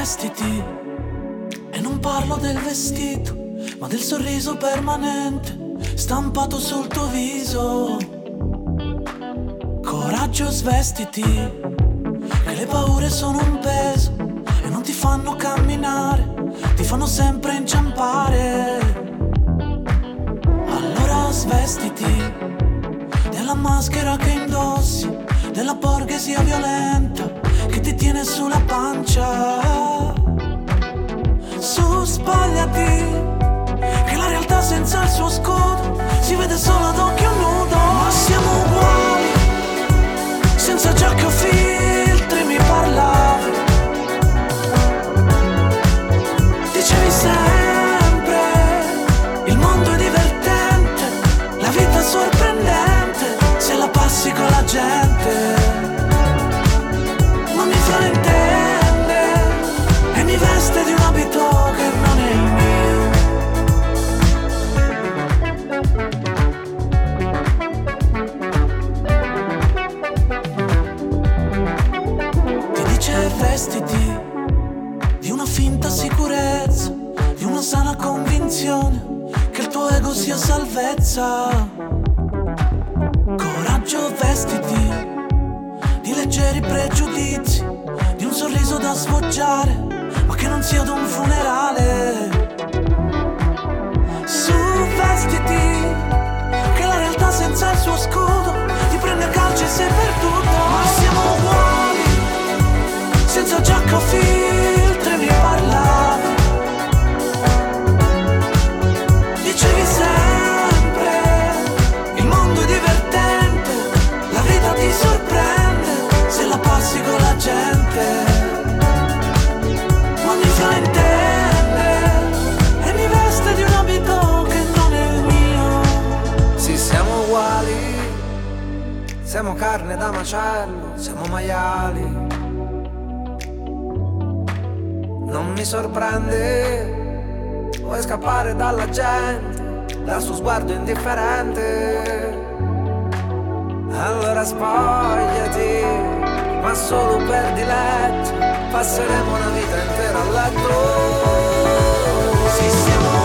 svestiti. E non parlo del vestito, ma del sorriso permanente stampato sul tuo viso. Coraggio, svestiti, che le paure sono un peso e non ti fanno camminare, ti fanno sempre inciampare. Allora svestiti della maschera che indossi, della borghesia violenta che ti tiene sulla pancia. Su, spogliati, che la realtà senza il suo scudo si vede solo ad occhio nudo. Ma siamo uguali, senza giacca o filtri mi parlavi. Dicevi sempre, il mondo è divertente, la vita è sorprendente, se la passi con la gente. Ma mi fraintende e mi veste di un abito che non è il mio. Ti dice vestiti di una finta sicurezza, di una sana convinzione che il tuo ego sia salvezza. Coraggio, vestiti di leggeri pregiudizi, di un sorriso da sfoggiare, ma che non sia ad un funerale. Su, vestiti, che la realtà senza il suo scudo ti prende a calci e sei perduto. Ma siamo uguali, senza giacca o filtri mi parlavi. Dicevi sempre, il mondo è divertente, la vita ti sorprende, se la passi con la gente. Ma mi fraintende e mi veste di un abito che non è il mio. Sì, siamo uguali, siamo carne da macello, siamo maiali. Non mi sorprende, vuoi scappare dalla gente, dal suo sguardo indifferente. Allora spogliati, ma solo per diletto, passeremo una vita intera a letto. Sì, siamo